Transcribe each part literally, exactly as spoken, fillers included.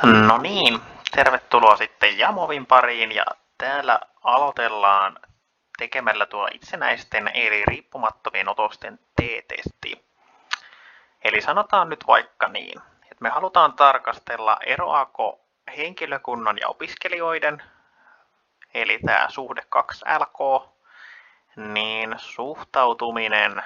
No niin, tervetuloa sitten Jamovin pariin ja täällä aloitellaan tekemällä tuo itsenäisten eli riippumattomien otosten T-testi. Eli sanotaan nyt vaikka niin, että me halutaan tarkastella eroako henkilökunnan ja opiskelijoiden, eli tämä suhde kaksi L K, niin suhtautuminen,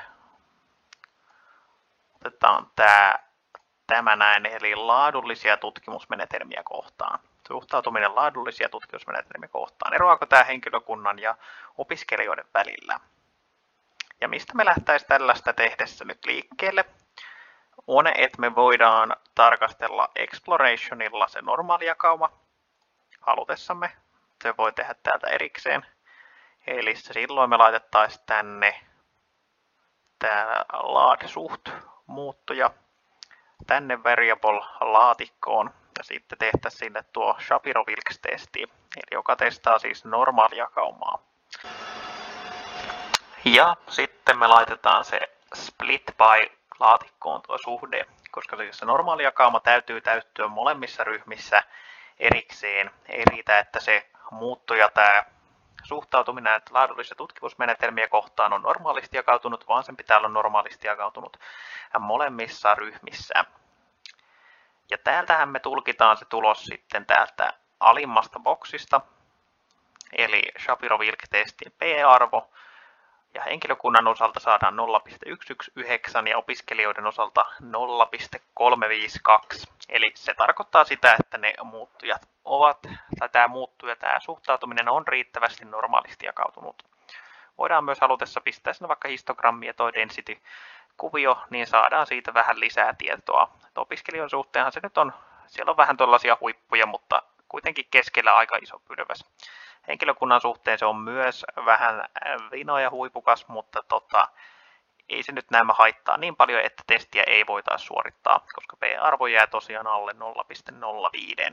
otetaan tämä Tämä näin, eli laadullisia tutkimusmenetelmiä kohtaan. Suhtautuminen laadullisia tutkimusmenetelmiä kohtaan. Eroako tämä henkilökunnan ja opiskelijoiden välillä? Ja mistä me lähtäisiin tällaista tehdessä nyt liikkeelle? On, että me voidaan tarkastella explorationilla se normaali jakauma halutessamme. Se voi tehdä täältä erikseen. Eli silloin me laitettaisiin tänne tämä laad-suht muuttuja tänne variable-laatikkoon ja sitten tehtäisiin sinne tuo Shapiro-Wilks-testi, eli joka testaa siis normaalijakaumaa. Ja sitten me laitetaan se split by-laatikkoon tuo suhde, koska siis se normaalijakauma täytyy täyttyä molemmissa ryhmissä erikseen. Ei riitä, että se muuttuja tämä suhtautuminen näitä laadullisia tutkimusmenetelmiä kohtaan on normaalisti jakautunut, vaan sen pitää olla normaalisti jakautunut molemmissa ryhmissä. Ja täältähän me tulkitaan se tulos sitten täältä alimmasta boksista, eli Shapiro-Wilk-testin P-arvo, ja henkilökunnan osalta saadaan nolla pilkku yksi yksi yhdeksän ja opiskelijoiden osalta nolla pilkku kolme viisi kaksi. Eli se tarkoittaa sitä, että ne muuttujat ovat, tai tämä muuttuja, tämä suhtautuminen on riittävästi normaalisti jakautunut. Voidaan myös halutessa pistää sinne vaikka histogrammi ja toi density-kuvio, niin saadaan siitä vähän lisää tietoa. Opiskelijoiden suhteenhan se nyt on, siellä on vähän tuollaisia huippuja, mutta kuitenkin keskellä aika iso pylväs. Henkilökunnan suhteen se on myös vähän vino ja huipukas, mutta tota, ei se nyt nämä haittaa niin paljon, että testiä ei voitaisi suorittaa, koska P-arvo jää tosiaan alle nolla pilkku nolla viisi.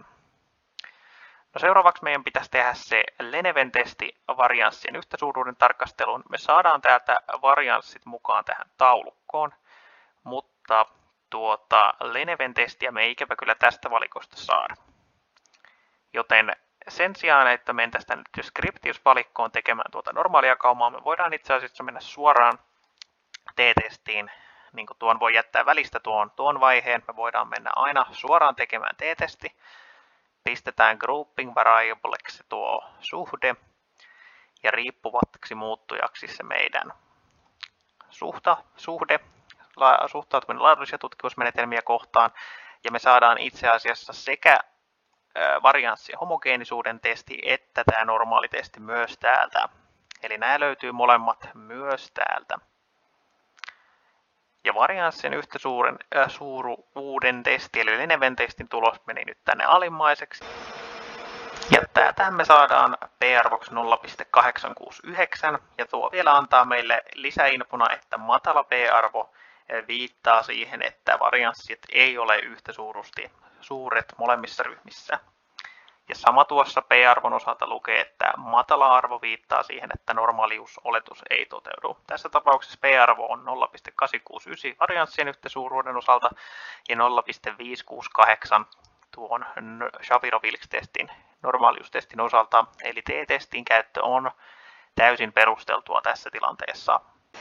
No seuraavaksi meidän pitäisi tehdä se Leneven testi varianssien yhtäsuuruuden tarkasteluun. Me saadaan täältä varianssit mukaan tähän taulukkoon, mutta tuota Leneven testiä me ei ikävä kyllä tästä valikosta saada. Joten sen sijaan, että mentäisiin tänne Descriptives-valikkoon tekemään tuota normaalijakaumaa, me voidaan itse asiassa mennä suoraan T-testiin. Niin kuin tuon voi jättää välistä tuon, tuon vaiheen, me voidaan mennä aina suoraan tekemään T-testi. Pistetään grouping variableksi tuo suhde ja riippuvaksi muuttujaksi se meidän suhta, suhde, la, suhtautuminen laadullisia tutkimusmenetelmiä kohtaan. Ja me saadaan itse asiassa sekä varianssi- ja homogeenisuuden testi että tämä normaali testi myös täältä. Eli nämä löytyy molemmat myös täältä. Ja varianssien yhtä suuren, äh, suuruuden testi, eli Leneven testin tulos meni nyt tänne alimmaiseksi. Ja täältä me saadaan P-arvoksi nolla pilkku kahdeksan kuusi yhdeksän, ja tuo vielä antaa meille lisäinfona, että matala P-arvo viittaa siihen, että varianssit ei ole yhtä suurusti suuret molemmissa ryhmissä. Ja sama tuossa P-arvon osalta lukee, että matala arvo viittaa siihen, että normaaliusoletus ei toteudu. Tässä tapauksessa P-arvo on nolla pilkku kahdeksan kuusi yhdeksän varianssien yhtäsuuruuden osalta ja nolla pilkku viisi kuusi kahdeksan tuon Shapiro-Wilks-testin normaaliustestin osalta. Eli T-testin käyttö on täysin perusteltua tässä tilanteessa.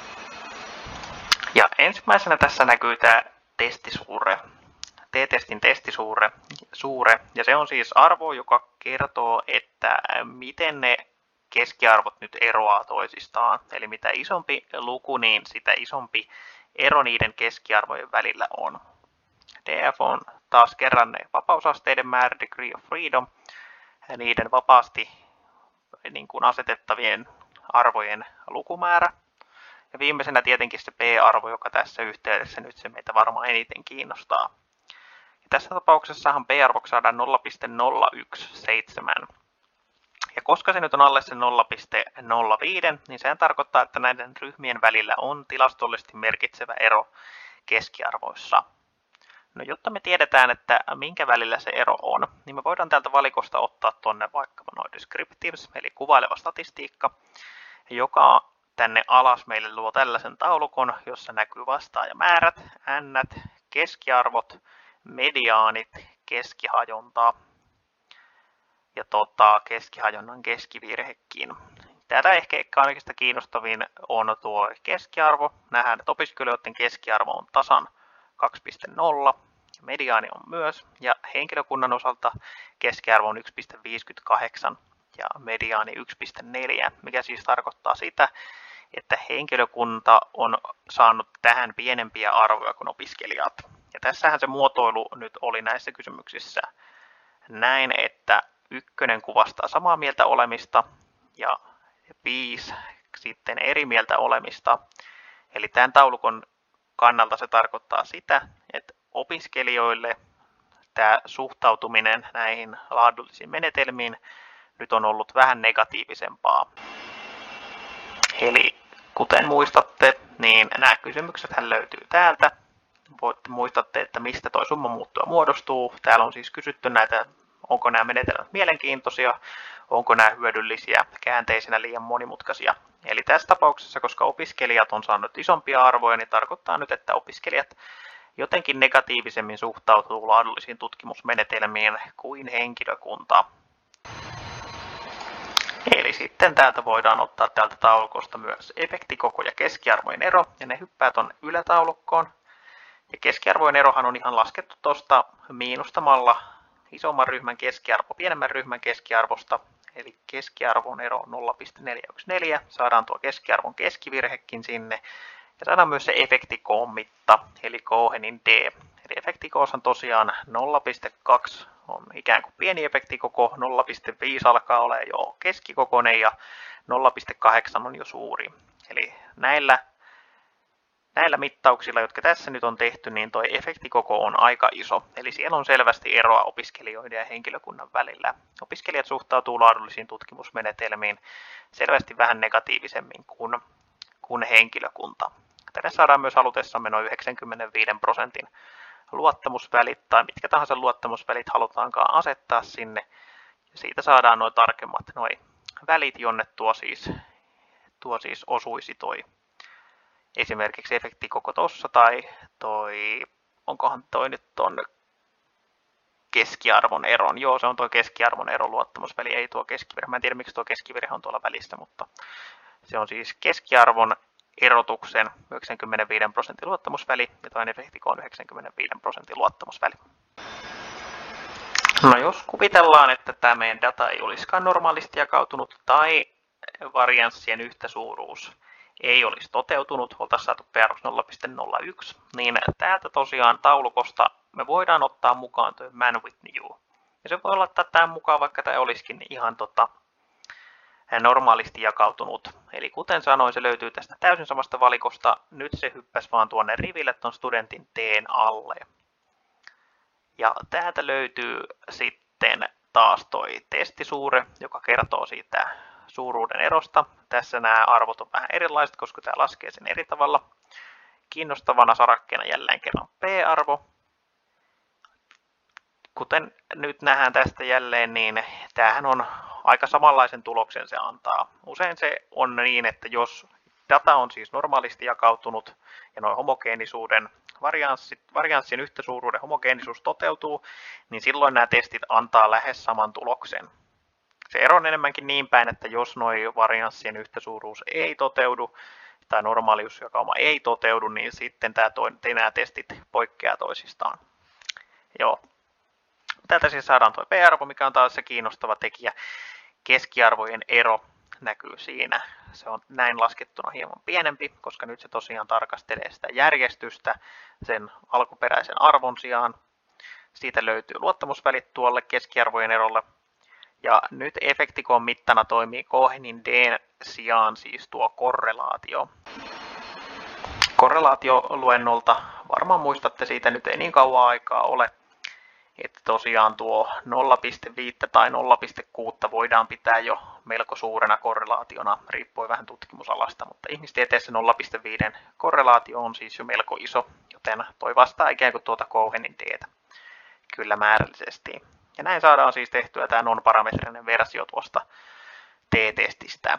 Ja ensimmäisenä tässä näkyy tämä testisuure. T-testin testisuure, suure, ja se on siis arvo, joka kertoo, että miten ne keskiarvot nyt eroaa toisistaan. Eli mitä isompi luku, niin sitä isompi ero niiden keskiarvojen välillä on. D F on taas kerran ne vapausasteiden määrä, degree of freedom, ja niiden vapaasti niin kuin asetettavien arvojen lukumäärä. Ja viimeisenä tietenkin se P-arvo, joka tässä yhteydessä nyt se meitä varmaan eniten kiinnostaa. Tässä tapauksessahan P-arvoksi saadaan nolla pilkku nolla yksi seitsemän. Ja koska se nyt on alle se nolla pilkku nolla viisi, niin sehän tarkoittaa, että näiden ryhmien välillä on tilastollisesti merkitsevä ero keskiarvoissa. No jotta me tiedetään, että minkä välillä se ero on, niin me voidaan täältä valikosta ottaa tuonne vaikka noin descriptives, eli kuvaileva statistiikka, joka tänne alas meille luo tällaisen taulukon, jossa näkyy vastaajamäärät, n, keskiarvot, mediaanit, keskihajontaa ja tota, keskihajonnan keskivirhekin. Tätä ehkä kaikista kiinnostavin on tuo keskiarvo. Nähdään, että opiskelijoiden keskiarvo on tasan kaksi pilkku nolla, mediaani on myös, ja henkilökunnan osalta keskiarvo on yksi pilkku viisikymmentäkahdeksan ja mediaani yksi pilkku neljä, mikä siis tarkoittaa sitä, että henkilökunta on saanut tähän pienempiä arvoja kuin opiskelijat. Ja tässähän se muotoilu nyt oli näissä kysymyksissä näin, että ykkönen kuvastaa samaa mieltä olemista ja viisi sitten eri mieltä olemista. Eli tämän taulukon kannalta se tarkoittaa sitä, että opiskelijoille tämä suhtautuminen näihin laadullisiin menetelmiin nyt on ollut vähän negatiivisempaa. Eli kuten muistatte, niin nämä kysymyksethän löytyy täältä. Voitte muistatte, että mistä tuo summan muuttua muodostuu. Täällä on siis kysytty näitä, onko nämä menetelmät mielenkiintoisia, onko nämä hyödyllisiä, käänteisinä liian monimutkaisia. Eli tässä tapauksessa, koska opiskelijat on saanut isompia arvoja, niin tarkoittaa nyt, että opiskelijat jotenkin negatiivisemmin suhtautuu laadullisiin tutkimusmenetelmiin kuin henkilökunta. Eli sitten täältä voidaan ottaa täältä taulukosta myös efektikoko ja keskiarvojen ero, ja ne hyppää tuonne ylätaulukkoon. Ja keskiarvojen erohan on ihan laskettu tuosta miinustamalla isomman ryhmän keskiarvo pienemmän ryhmän keskiarvosta, eli keskiarvon ero on nolla pilkku neljäsataaneljäkymmentäneljä, saadaan tuo keskiarvon keskivirhekin sinne, ja saadaan myös se efektikoon mitta, eli Cohenin D. Eli efektikooshan tosiaan nolla pilkku kaksi on ikään kuin pieni efektikoko, nolla pilkku viisi alkaa olla jo keskikokoinen ja nolla pilkku kahdeksan on jo suuri. Eli näillä, näillä mittauksilla, jotka tässä nyt on tehty, niin tuo efektikoko on aika iso. Eli siellä on selvästi eroa opiskelijoiden ja henkilökunnan välillä. Opiskelijat suhtautuu laadullisiin tutkimusmenetelmiin selvästi vähän negatiivisemmin kuin, kuin henkilökunta. Tänne saadaan myös halutessamme noin yhdeksänkymmentäviisi prosentin luottamusvälit tai mitkä tahansa luottamusvälit halutaankaan asettaa sinne. Ja siitä saadaan noin tarkemmat noi välit, jonne tuo siis, tuo siis osuisi toi esimerkiksi efektikoko tossa tai toi, onkohan toi nyt ton keskiarvon eron. Joo, se on tuo keskiarvon ero luottamusväli, ei tuo keskivirhe. Mä en tiedä miksi tuo keskivirhe on tuolla välissä, mutta se on siis keskiarvon erotuksen yhdeksänkymmentäviisi prosentin luottamusväli ja toinen efektiko on yhdeksänkymmentäviisi prosentin luottamusväli. No jos kuvitellaan, että tämä meidän data ei olisikaan normaalisti jakautunut tai varianssien yhtäsuuruus ei olisi toteutunut, oltaisiin saatu P R nolla pilkku nolla yksi, niin täältä tosiaan taulukosta me voidaan ottaa mukaan tuo man with new. Ja se voi olla, että tämä mukaan, vaikka tämä olisikin ihan tota, normaalisti jakautunut. Eli kuten sanoin, se löytyy tästä täysin samasta valikosta. Nyt se hyppäsi vaan tuonne riville tuon studentin teen alle. Ja täältä löytyy sitten taas toi testisuure, joka kertoo siitä suuruuden erosta. Tässä nämä arvot on vähän erilaiset, koska tämä laskee sen eri tavalla. Kiinnostavana sarakkeena jälleen kerran P-arvo. Kuten nyt nähdään tästä jälleen, niin tämähän on aika samanlaisen tuloksen se antaa. Usein se on niin, että jos data on siis normaalisti jakautunut ja noin homogeenisuuden varianssien yhtäsuuruuden homogeenisuus toteutuu, niin silloin nämä testit antaa lähes saman tuloksen. Se ero on enemmänkin niin päin, että jos noin varianssien yhtäsuuruus ei toteudu tai normaaliusjakauma ei toteudu, niin sitten tämä toinen, nämä testit poikkeaa toisistaan. Joo. Täältä siis saadaan tuo P-arvo, mikä on taas se kiinnostava tekijä. Keskiarvojen ero näkyy siinä. Se on näin laskettuna hieman pienempi, koska nyt se tosiaan tarkastelee sitä järjestystä sen alkuperäisen arvon sijaan. Siitä löytyy luottamusvälit tuolle keskiarvojen erolle. Ja nyt efektikon mittana toimii Cohenin D:n sijaan siis tuo korrelaatio. Korrelaatioluennolta varmaan muistatte, siitä nyt ei niin kauan aikaa ole, että tosiaan tuo nolla pilkku viisi tai nolla pilkku kuusi voidaan pitää jo melko suurena korrelaationa, riippuen vähän tutkimusalasta, mutta ihmistieteessä nolla pilkku viisi korrelaatio on siis jo melko iso, joten toi vastaa ikään kuin tuota Cohenin D:tä kyllä määrällisesti. Ja näin saadaan siis tehtyä tämä non-parametrinen versio tuosta T-testistä.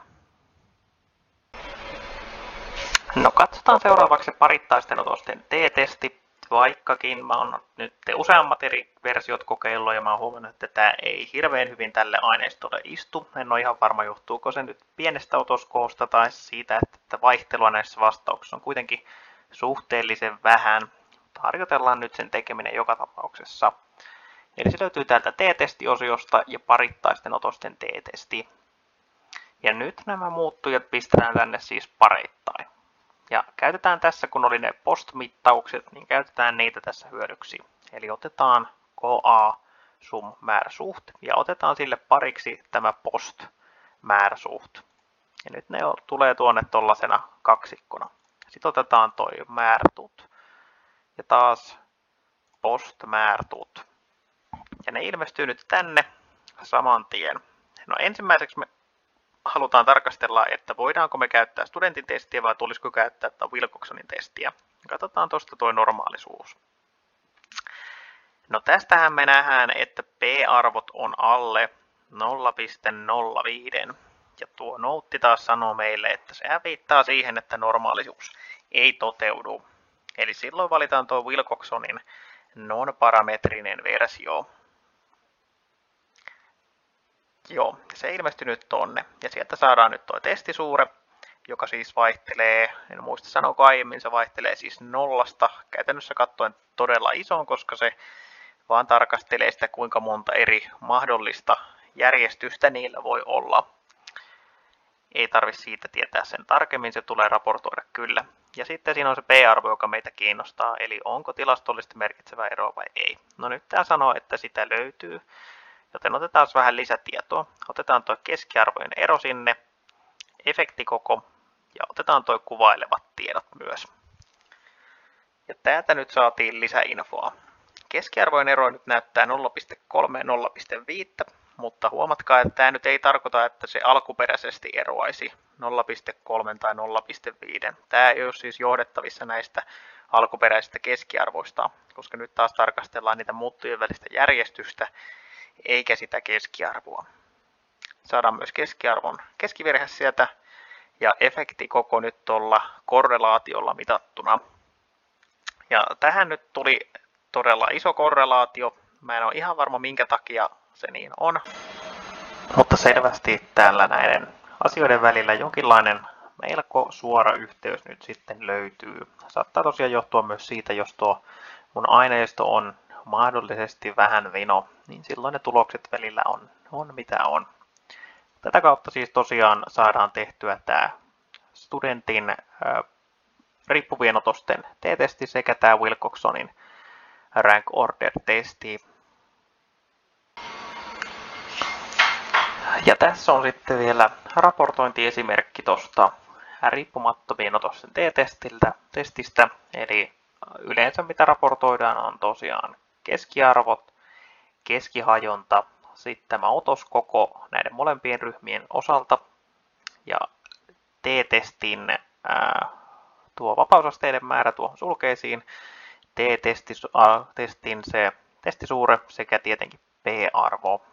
No katsotaan seuraavaksi parittaisten otosten T-testi. vaikkakin mä oon nyt useammat eri versiot kokeillut ja mä oon huomannut, että tämä ei hirveän hyvin tälle aineistolle istu. En ole ihan varma, johtuuko se nyt pienestä otoskoosta tai siitä, että vaihtelua näissä vastauksissa on kuitenkin suhteellisen vähän. Harjoitellaan nyt sen tekeminen joka tapauksessa. Eli se löytyy täältä t-testiosiosta ja parittaisten otosten t-testi. Ja nyt nämä muuttujat pistetään tänne siis pareittain. Ja käytetään tässä, kun oli ne post-mittaukset, niin käytetään niitä tässä hyödyksi. Eli otetaan K A sum määräsuht ja otetaan sille pariksi tämä post määräsuht. Ja nyt ne tulee tuonne tollasena kaksikkona. Sitten otetaan toi määrätut ja taas post määrätut. Ja ne ilmestyy nyt tänne saman tien. No ensimmäiseksi me halutaan tarkastella, että voidaanko me käyttää studentin testiä vai tulisiko käyttää Wilcoxonin testiä. Katsotaan tuosta tuo normaalisuus. No tästähän me nähdään, että p-arvot on alle nolla pilkku nolla viisi. Ja tuo noutti taas sanoo meille, että se viittaa siihen, että normaalisuus ei toteudu. Eli silloin valitaan tuo Wilcoxonin non-parametrinen versio. Joo, se ilmestyi nyt tonne. Ja sieltä saadaan nyt tuo testisuure, joka siis vaihtelee, en muista sanoiko aiemmin, se vaihtelee siis nollasta. Käytännössä katsoen todella isoon, koska se vaan tarkastelee sitä, kuinka monta eri mahdollista järjestystä niillä voi olla. Ei tarvitse siitä tietää sen tarkemmin, se tulee raportoida kyllä. Ja sitten siinä on se p-arvo, joka meitä kiinnostaa, eli onko tilastollisesti merkitsevä ero vai ei. No nyt tämä sanoo, että sitä löytyy. Joten otetaan vähän lisätietoa. Otetaan tuo keskiarvojen ero sinne, efektikoko ja otetaan tuo kuvailevat tiedot myös. Ja täältä nyt saatiin lisäinfoa. Keskiarvojen ero nyt näyttää nolla pilkku kolme ja nolla pilkku viisi, mutta huomatkaa, että tämä nyt ei tarkoita, että se alkuperäisesti eroaisi nolla pilkku kolme tai nolla pilkku viisi. Tämä ei ole siis johdettavissa näistä alkuperäisistä keskiarvoista, koska nyt taas tarkastellaan niitä muuttujien välistä järjestystä, eikä sitä keskiarvoa. Saadaan myös keskiarvon keskivirhe sieltä ja efektikoko nyt tuolla korrelaatiolla mitattuna. Ja tähän nyt tuli todella iso korrelaatio. Mä en ole ihan varma minkä takia se niin on. Mutta selvästi täällä näiden asioiden välillä jonkinlainen melko suora yhteys nyt sitten löytyy. Saattaa tosiaan johtua myös siitä, jos tuo mun aineisto on mahdollisesti vähän vino, niin silloin ne tulokset välillä on, on mitä on. Tätä kautta siis tosiaan saadaan tehtyä tämä studentin äh, riippuvien otosten t-testi sekä tämä Wilcoxonin rank order-testi. Ja tässä on sitten vielä raportointiesimerkki tuosta riippumattomien otosten t-testistä, eli yleensä mitä raportoidaan on tosiaan keskiarvot, keskihajonta, sitten tämä otoskoko näiden molempien ryhmien osalta ja t-testin ää, tuo vapausasteiden määrä tuohon sulkeisiin, t-testin se testisuure sekä tietenkin p-arvo.